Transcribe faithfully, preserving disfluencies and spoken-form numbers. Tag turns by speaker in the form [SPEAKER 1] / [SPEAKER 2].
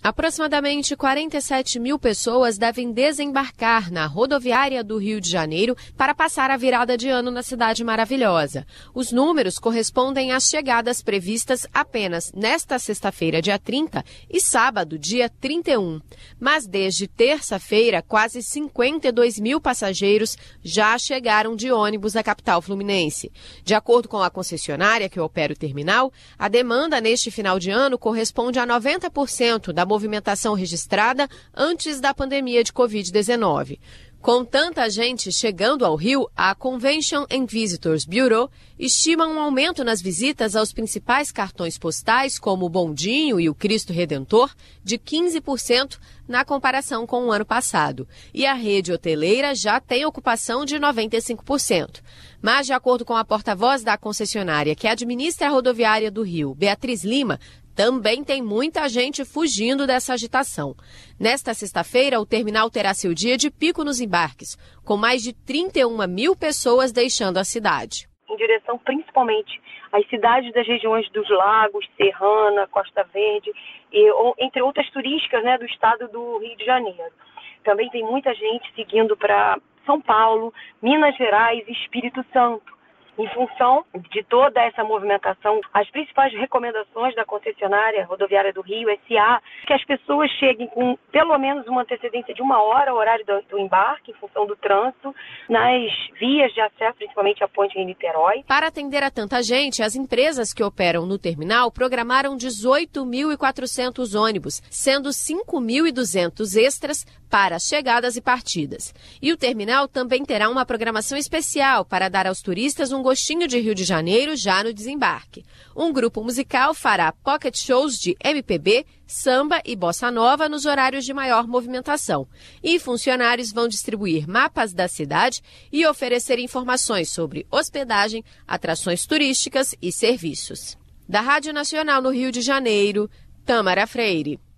[SPEAKER 1] Aproximadamente quarenta e sete mil pessoas devem desembarcar na rodoviária do Rio de Janeiro para passar a virada de ano na Cidade Maravilhosa. Os números correspondem às chegadas previstas apenas nesta sexta-feira, dia trinta, e sábado, dia trinta e um. Mas desde terça-feira, quase cinquenta e dois mil passageiros já chegaram de ônibus à capital fluminense. De acordo com a concessionária que opera o terminal, a demanda neste final de ano corresponde a noventa por cento da movimentação registrada antes da pandemia de covid dezenove. Com tanta gente chegando ao Rio, a Convention and Visitors Bureau estima um aumento nas visitas aos principais cartões postais, como o Bondinho e o Cristo Redentor, de quinze por cento na comparação com o ano passado. E a rede hoteleira já tem ocupação de noventa e cinco por cento. Mas, de acordo com a porta-voz da concessionária que administra a rodoviária do Rio, Beatriz Lima, também tem muita gente fugindo dessa agitação. Nesta sexta-feira, o terminal terá seu dia de pico nos embarques, com mais de trinta e uma mil pessoas deixando a cidade.
[SPEAKER 2] Em direção principalmente às cidades das regiões dos Lagos, Serrana, Costa Verde, e, entre outras turísticas, né, do estado do Rio de Janeiro. Também tem muita gente seguindo para São Paulo, Minas Gerais e Espírito Santo. Em função de toda essa movimentação, as principais recomendações da concessionária rodoviária do Rio, S A, que as pessoas cheguem com pelo menos uma antecedência de uma hora ao horário do, do embarque, em função do trânsito, nas vias de acesso, principalmente a ponte em Niterói.
[SPEAKER 1] Para atender a tanta gente, as empresas que operam no terminal programaram dezoito mil e quatrocentos ônibus, sendo cinco mil e duzentos extras para chegadas e partidas. E o terminal também terá uma programação especial para dar aos turistas um gostinho de Rio de Janeiro já no desembarque. Um grupo musical fará pocket shows de M P B, samba e bossa nova nos horários de maior movimentação. E funcionários vão distribuir mapas da cidade e oferecer informações sobre hospedagem, atrações turísticas e serviços. Da Rádio Nacional no Rio de Janeiro, Tâmara Freire.